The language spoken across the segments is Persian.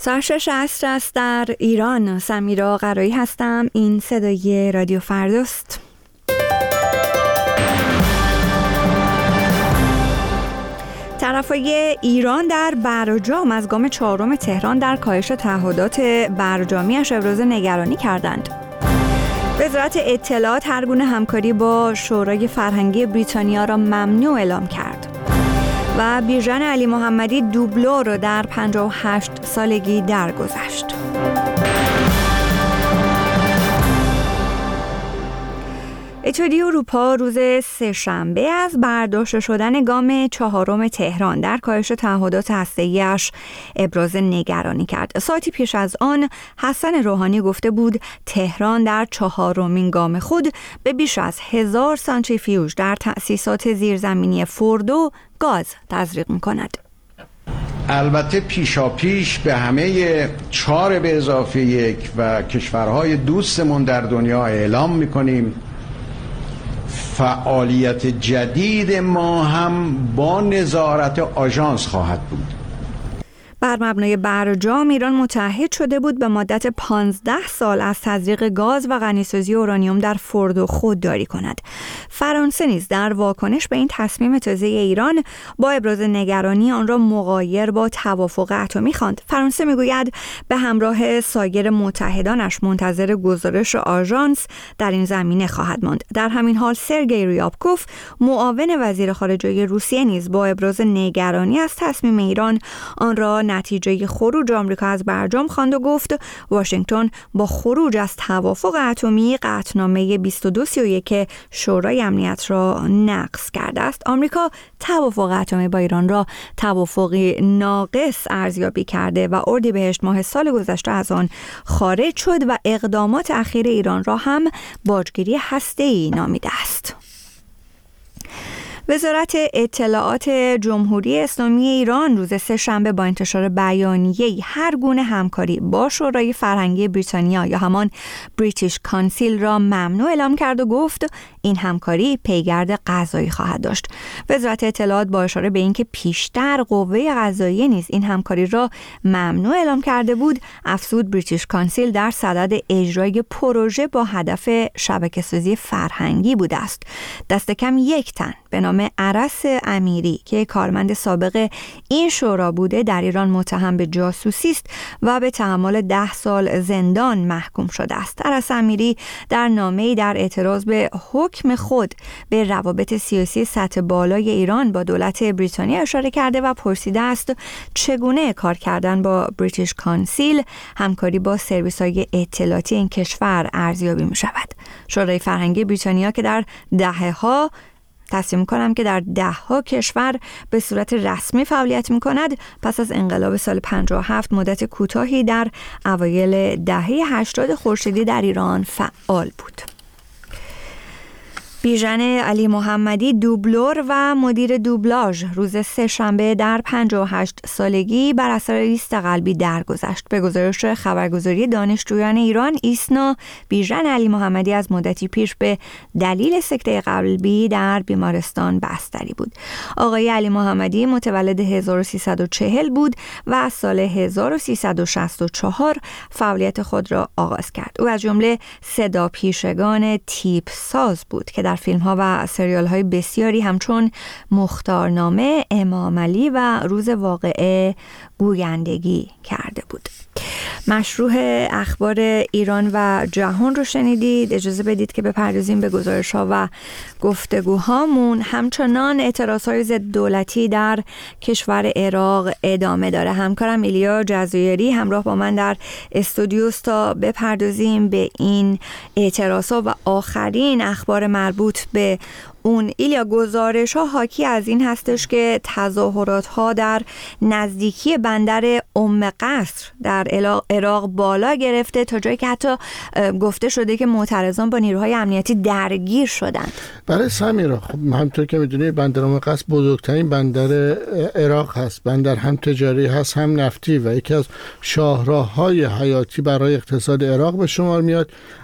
ساعت 6 عصر است در ایران. سمیرا قرایی هستم. این صدای رادیو فرداست. طرفای ایران در برجام از گام 4 تهران در کاهش تعهدات برجامیش ابراز نگرانی کردند. وزارت اطلاعات هر گونه همکاری با شورای فرهنگی بریتانیا را ممنوع اعلام کرد. و بیژن علی محمدی دوبلور در 58 سالگی درگذشت. اتحادیه اروپا روز سه‌شنبه از برداشته شدن گام 4 تهران در کاهش تعهدات هسته‌ای‌اش ابراز نگرانی کرد. ساعتی پیش از آن حسن روحانی گفته بود تهران در 4مین گام خود به بیش از 1000 سانتریفیوژ در تأسیسات زیرزمینی فوردو گاز تزریق می‌کند. البته پیشاپیش به همه 4 به اضافه 1 و کشورهای دوستمون در دنیا اعلام می‌کنیم فعالیت جدید ما هم با نظارت آژانس خواهد بود. بر مبنای برجام ایران متعهد شده بود به مدت 15 سال از تزریق گاز و غنیسازی اورانیوم در فوردو خودداری کند. فرانسه نیز در واکنش به این تصمیم تازه ایران با ابراز نگرانی آن را مغایر با توافق اتمی خواند. فرانسه میگوید به همراه سایر متحدانش منتظر گزارش آژانس در این زمینه خواهد ماند. در همین حال سرگئی ریابکوف معاون وزیر خارجه روسیه نیز با ابراز نگرانی از تصمیم ایران آن را نتیجه خروج آمریکا از برجام خواند و گفت واشنگتن با خروج از توافق اتمی قطعنامه 2231 شورای امنیت را نقض کرده است. آمریکا توافق اتمی با ایران را توافقی ناقص ارزیابی کرده و اردیبهشت ماه سال گذشته از آن خارج شد و اقدامات اخیر ایران را هم باجگیری هسته‌ای نامیده است. وزارت اطلاعات جمهوری اسلامی ایران روز سه‌شنبه با انتشار بیانیه‌ای هر گونه همکاری با شورای فرهنگی بریتانیا یا همان بریتیش کانسیل را ممنوع اعلام کرد و گفت این همکاری پیگرد قضایی خواهد داشت. وزارت اطلاعات با اشاره به اینکه پیشتر قوه قضاییه نیز این همکاری را ممنوع اعلام کرده بود، افزود بریتیش کانسیل در صدد اجرای پروژه با هدف شبکه‌سازی فرهنگی بوده است. دست کم 1 تن به نام عرس امیری که کارمند سابق این شورا بوده در ایران متهم به جاسوسی است و به تحمل 10 سال زندان محکوم شده است. عرس امیری در نامه‌ای در اعتراض به حکم خود به روابط سیاسی سطح بالای ایران با دولت بریتانیا اشاره کرده و پرسیده است چگونه کار کردن با بریتیش کانسیل همکاری با سرویس‌های اطلاعاتی این کشور ارزیابی می‌شود. شورای فرهنگی بریتانیا که در ده‌ها کشور به صورت رسمی فعالیت می‌کند پس از انقلاب سال 57 مدت کوتاهی در اوایل دهه 80 خورشیدی در ایران فعال بود. بیژن علی محمدی دوبلور و مدیر دوبلاژ روز سه‌شنبه در 58 سالگی بر اثر ریست قلبی درگذشت. به گزارش خبرگزاری دانشجویان ایران ایسنا، بیژن علی محمدی از مدتی پیش به دلیل سکته قلبی در بیمارستان بستری بود. آقای علی محمدی متولد 1340 بود و از سال 1364 فعالیت خود را آغاز کرد. او از جمله صدا پیشگان تیپ ساز بود که در فیلم‌ها و سریال‌های بسیاری همچون مختارنامه، امام علی و روز واقعه گویندگی کرده بود. مشروع اخبار ایران و جهان رو شنیدید. اجازه بدید که بپردازیم به گزارش‌ها و گفتگوهامون. همچنان اعتراض‌های ضد دولتی در کشور عراق ادامه داره. همکارم ایلیا جزایری همراه با من در استودیوست تا بپردازیم به این اعتراض‌ها و آخرین اخبار مربوط به اون. ایلیا، گزارش‌ها حاکی از این هستش که تظاهرات‌ها در نزدیکی بندر قصر در عراق بالا گرفته تا جایی که حتی گفته شده که معترضان با نیروهای امنیتی درگیر شدند. برای سمیرا، خب همونطور که می‌دونید بندر قصر بزرگترین بندر عراق هست. بندر هم تجاری هست هم نفتی و یکی از شاهراه‌های حیاتی برای اقتصاد عراق به شمار میاد.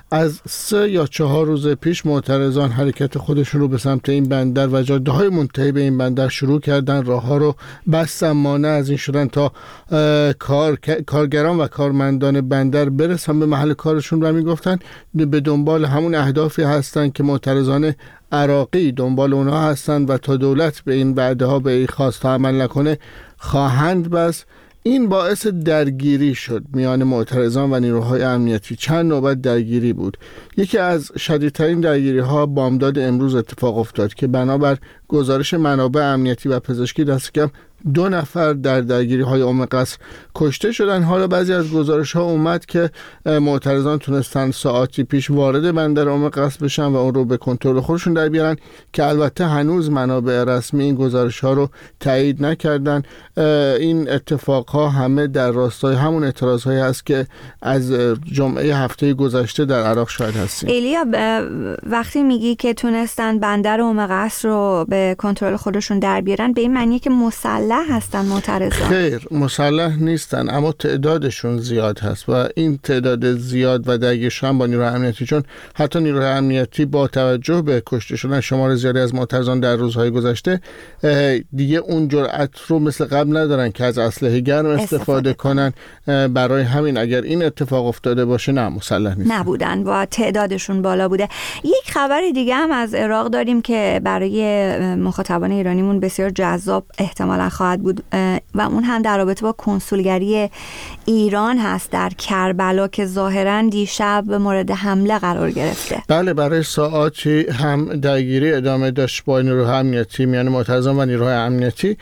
از 3 یا 4 روز پیش معترضان حرکت خودشون رو به سمت این بندر و جاده‌های منتهی به این بندر شروع کردن. راه‌ها رو بستن، مانع از این شدن تا کارگران و کارمندان بندر برسن به محل کارشون و میگفتن به دنبال همون اهدافی هستن که معترضان عراقی دنبال اونها هستند و تا دولت به این وعده‌ها به این خواست‌ها عمل نکنه خواهند بس. این باعث درگیری شد میان معترضان و نیروهای امنیتی. چند نوبت درگیری بود. یکی از شدیدترین درگیری‌ها بامداد امروز اتفاق افتاد که بنابر گزارش منابع امنیتی و پزشکی دست کم 2 نفر در درگیری‌های ام قصر کشته شدن. حالا بعضی از گزارش‌ها اومد که معترضان تونستن ساعتی پیش وارد بندر ام قصر بشن و اون رو به کنترل خودشون در بیارن که البته هنوز منابع رسمی این گزارش‌ها رو تایید نکردن. این اتفاق‌ها همه در راستای همون اعتراض‌هایی هست که از جمعه هفته گذشته در عراق شاهد هستیم. ایلیا، وقتی میگی که تونستن بندر ام قصر رو به کنترل خودشون در بیارن، به این معنیه که مسلح هستن معترضان؟ خیر، مسلح نیستن، اما تعدادشون زیاد هست و این تعداد زیاد و درگیرشون با نیروهای امنیتی، چون حتی نیروهای امنیتی با توجه به کشته شدن شمار زیادی از معترضان در روزهای گذشته دیگه اون جرأت رو مثل قبل ندارن که از اسلحه گرم استفاده کنن. برای همین اگر این اتفاق افتاده باشه نه، مسلح نیستن، نبودن و تعدادشون بالا بوده. یک خبر دیگه هم از عراق داریم که برای مخاطبان ایرانیمون بسیار جذاب احتمالاً خواهد بود و اون هم در رابطه با کنسولگری ایران هست در کربلا که ظاهراً دیشب مورد حمله قرار گرفته. بله، برای ساعاتی هم درگیری ادامه داشت با نیروهای امنیتی، میان معترضان و نیروهای امنیتی.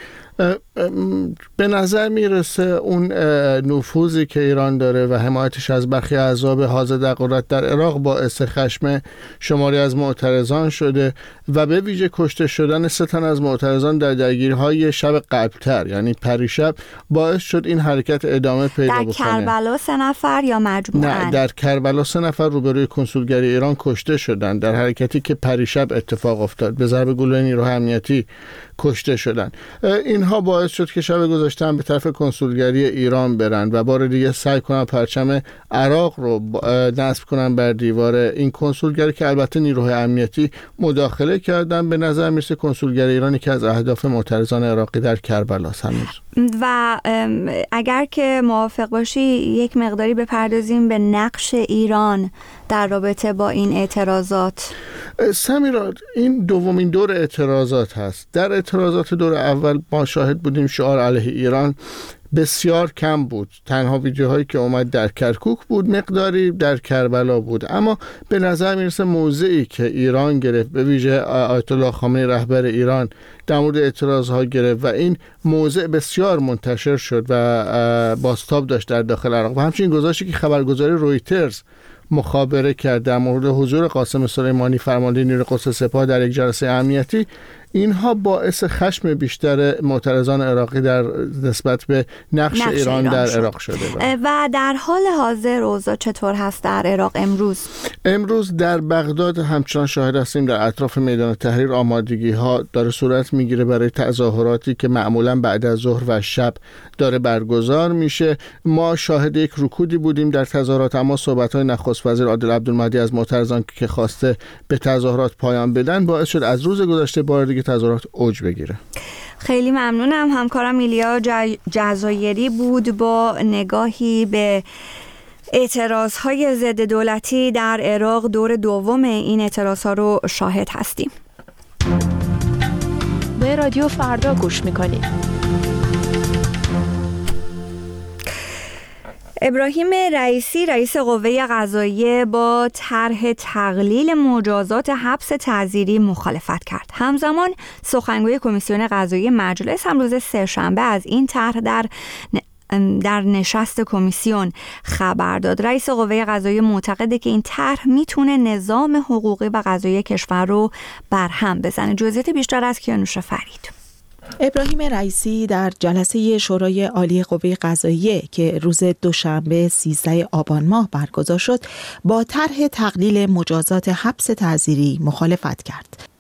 به نظر میرسه اون نفوذی که ایران داره و حمایتش از برخی احزاب حاضر در قدرت در عراق باعث خشم شماری از معترضان شده و به ویژه کشته شدن 3 تن از معترضان در درگیری‌های شب قبل‌تر، یعنی پریشب، باعث شد این حرکت ادامه پیدا بکنه. در کربلا 3 نفر یا مجموعاً؟ نه، در کربلا 3 نفر روبروی کنسولگری ایران کشته شدن در حرکتی که پریشب اتفاق افتاد. به ضرب گلوله نیروهای امنیتی کشته شدن. اینها باعث شد که شب گذشته هم به طرف کنسولگری ایران برن و بار دیگه سعی کنن پرچم عراق رو نصب کنن بر دیوار این کنسولگری که البته نیروهای امنیتی مداخله کردن. به نظر میرسه کنسولگری ایرانی که از اهداف معترضان عراقی در کربلا است هنوز. و اگر که موافق باشی یک مقداری بپردازیم به نقش ایران در رابطه با این اعتراضات. سمیرا، این دومین دور اعتراضات هست. در اعتراضات دور اول ما شاهد بودیم شعار علیه ایران بسیار کم بود. تنها ویدیوهایی که اومد در کرکوک بود، مقداری در کربلا بود. اما به نظر میرسه موضعی که ایران گرفت، به ویژه آیت الله خامنه‌ای رهبر ایران در مورد اعتراضها گرفت و این موضع بسیار منتشر شد و بازتاب داشت در داخل عراق و همچنین گزارشی که خبرگزاری رویترز مخابره کرد در مورد حضور قاسم سلیمانی فرمانده نیروی قدس سپاه در یک جلسه امنیتی، اینها باعث خشم بیشتر معترضان عراقی در نسبت به نقش ایران در عراق شده. و در حال حاضر اوضاع چطور هست در عراق امروز؟ در بغداد همچنان شاهد هستیم در اطراف میدان تحریر آمادگی ها داره صورت میگیره برای تظاهراتی که معمولا بعد از ظهر و شب داره برگزار میشه. ما شاهد یک رکودی بودیم در تظاهرات، اما صحبت‌های نخست وزیر عادل عبدالمهدی از معترضان که خواسته به تظاهرات پایان بدن باعث شد از روز گذشته بار دیگه تظاهرات اوج بگیره. خیلی ممنونم. همکارم ایلیا جزایری بود با نگاهی به اعتراضهای ضد دولتی در عراق. دور دوم این اعتراضها رو شاهد هستیم. به رادیو فردا گوش میکنید. ابراهیم رئیسی رئیس قوه قضاییه با طرح تقلیل مجازات حبس تعزیری مخالفت کرد. همزمان سخنگوی کمیسیون قضایی مجلس هم روز سه‌شنبه از این طرح در نشست کمیسیون خبر داد. رئیس قوه قضاییه معتقده که این طرح میتونه نظام حقوقی و قضایی کشور رو برهم بزنه. جزئیات بیشتر از کیانوش فرید. ابراهیم رئیسی در جلسه شورای عالی قوه قضاییه که روز دوشنبه 13 آبان ماه برگزار شد با طرح تقلیل مجازات حبس تعزیری مخالفت کرد.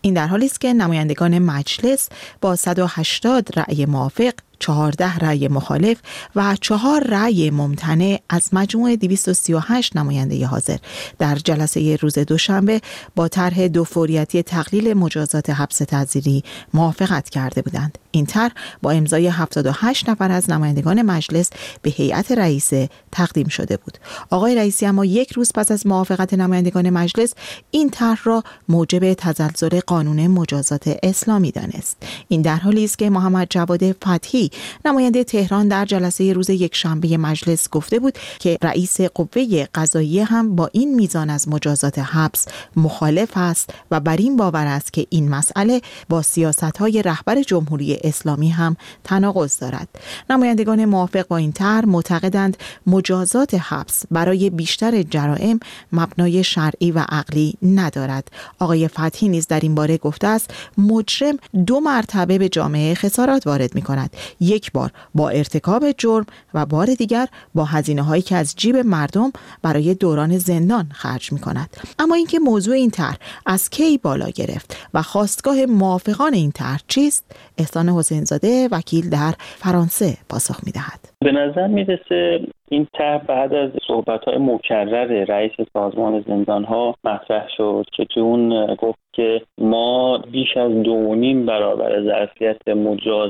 این در حالی است که نمایندگان مجلس با 180 رأی موافق، 14 رأی مخالف و 4 رأی ممتنع از مجموع 238 نماینده حاضر در جلسه روز دوشنبه با طرح دوفوریتی تقلیل مجازات حبس تعزیری موافقت کرده بودند. این طرح با امضای 78 نفر از نمایندگان مجلس به هیئت رئیسه تقدیم شده بود. آقای رئیسی اما یک روز پس از موافقت نمایندگان مجلس این طرح را موجب تزلزل قانون مجازات اسلامی دانست. این در حالی است که محمد جواد فتحی نماینده تهران در جلسه روز یکشنبه مجلس گفته بود که رئیس قوه قضاییه هم با این میزان از مجازات حبس مخالف است و بر این باور است که این مسئله با سیاست‌های رهبر جمهوری اسلامی هم تناقض دارد. نمایندگان موافق با این طرح معتقدند مجازات حبس برای بیشتر جرائم مبنای شرعی و عقلی ندارد. آقای فتحی نیز در این باره گفته است مجرم 2 مرتبه به جامعه خسارات وارد می‌کند، یک بار با ارتکاب جرم و بار دیگر با هزینه‌هایی که از جیب مردم برای دوران زندان خرج می‌کند. اما اینکه موضوع این طرح از کی بالا گرفت و خواستگاه موافقان این طرح چیست؟ احسان حسین زاده وکیل در فرانسه پاسخ می‌دهد. به نظر میرسه این طرح بعد از صحبت‌های مکرر رئیس سازمان زندان‌ها مطرح شد که تو اون گفت که ما بیش از 2.5 برابر ظرفیت مجاز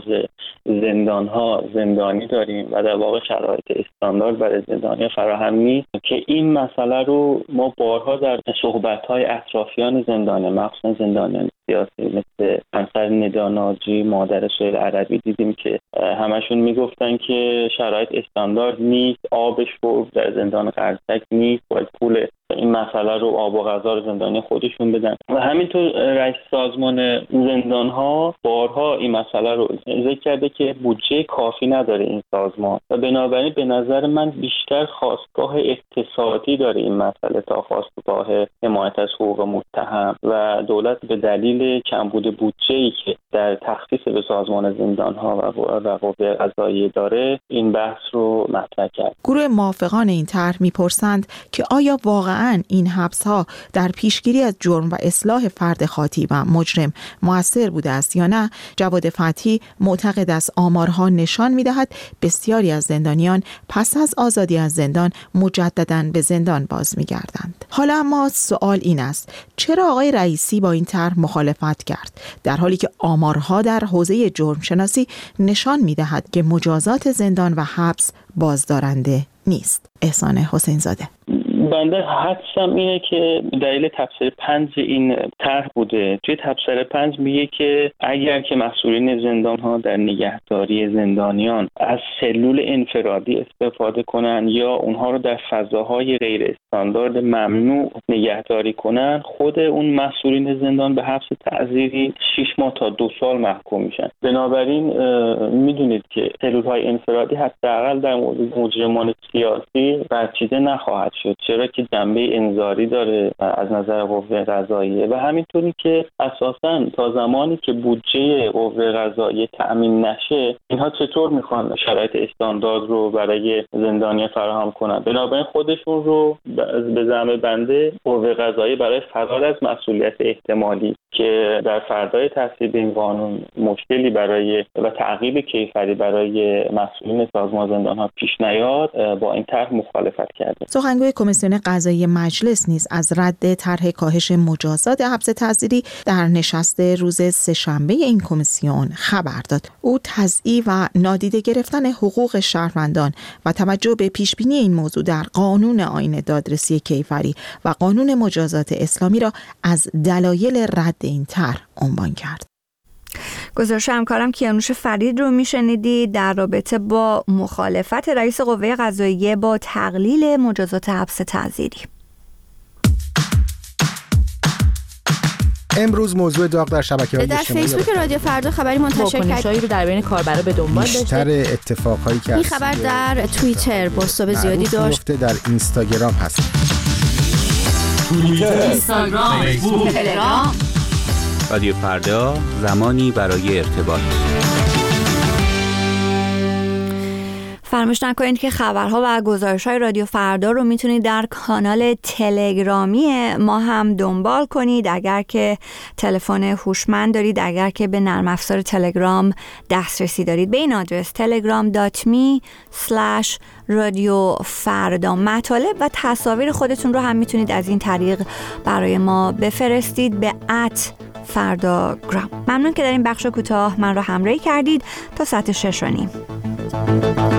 زندان‌ها زندانی داریم و در واقع شرایط استاندارد برای زندانی فراهم نیست که این مسئله رو ما بارها در صحبت‌های اطرافیان زندان، مخصوصا زندانیان سیاسی مثل همسر ندا ناجی، مادر سهیل عربی دیدیم که همشون میگفتن که شرایط استاندارد نیست، آبش رو در زندان قرصک نیست، باید پول این مسئله رو آب و غذا رو زندانی خودشون بدن و همینطور رئیس سازمان زندان‌ها بارها این مسئله رو ذکر کرده که بودجه کافی نداره این سازمان و بنابراین به نظر من بیشتر خواستگاه اقتصادی داره این مسئله تا خواستگاه حمایت از حقوق متهم و دولت به دلیل کمبود بودجه‌ای که در تخصیص به سازمان زندان‌ها و قوه قضاییه داره این بحث رو مطرح کرد. گروه موافقان این طرح می‌پرسند که آیا واقعاً این حبس‌ها در پیشگیری از جرم و اصلاح فرد خاطی و مجرم مؤثر بوده است یا نه؟ جواد فتحی معتقد است آمارها نشان می‌دهد بسیاری از زندانیان پس از آزادی از زندان مجدداً به زندان باز می‌گردند. حالا اما سوال این است چرا آقای رئیسی با این طرح مخالفت کرد در حالی که آمارها در حوزه جرم شناسی نشان می‌دهد که مجازات زندان و حبس بازدارنده نیست؟ احسان حسین زاده. بنده حدسم اینه که دلیل تبصره 5 این طرح بوده. توی تبصره 5 میگه که اگر که مسئولین زندان‌ها در نگهداری زندانیان از سلول انفرادی استفاده کنن یا اونها رو در فضاهای غیر استاندارد ممنوع نگهداری کنن، خود اون مسئولین زندان به حبس تعزیری 6 ماه تا 2 سال محکوم میشن. بنابراین میدونید که سلول‌های انفرادی حداقل در مورد مجرمان سیاسی برچیده نخواهد شد، چرا که جنبه انذاری داره از نظر قوه قضاییه و همینطوری که اساساً تا زمانی که بودجه قوه قضاییه تأمین نشه اینها چطور میخوان شرایط استاندارد رو برای زندانی فراهم کنن. بنابراین خودشون رو به زعم بنده قوه قضاییه برای فرار از مسئولیت احتمالی که در فردای تصویب این قانون مشکلی برای و تعقیب کیفری برای مسئولین سازمان زندان‌ها پیش نیاد با این طرح مخالفت کرده. سخنگوی کمیسیون قضایی مجلس نیز از رد طرح کاهش مجازات حبس تعزیری در نشست روز سه‌شنبه این کمیسیون خبر داد. او تضییع و نادیده گرفتن حقوق شهروندان و توجه به پیشبینی این موضوع در قانون آیین دادرسی کیفری و قانون مجازات اسلامی را از دلایل رد این طرح عنوان کرد. گزارش همکارم کیانوش فرید رو میشنیدید در رابطه با مخالفت رئیس قوه قضاییه با تقلیل مجازات حبس تعزیری. امروز موضوع داغ در شبکه‌های اجتماعی در فیسبوک رادیو فردا خبری منتشر کرد رو در بین کاربرا به دنبال داشته. بیشتر اتفاقایی که این خبر در توییتر بازتاب زیادی داشت، در اینستاگرام هست. توییتر، اینستاگرام، فیسبوک، تلگرام. رادیو فردا، زمانی برای ارتباط. فراموش نکنید که خبرها و گزارش‌های رادیو فردا رو میتونید در کانال تلگرامی ما هم دنبال کنید. اگر که تلفن هوشمند دارید، اگر که به نرم افزار تلگرام دسترسی دارید، به این آدرس telegram.me/رادیو فردا. مطالب و تصاویر خودتون رو هم میتونید از این طریق برای ما بفرستید به @فرداگرام. ممنون که در این بخش کوتاه من رو همراهی کردید. تا ساعت 6:30.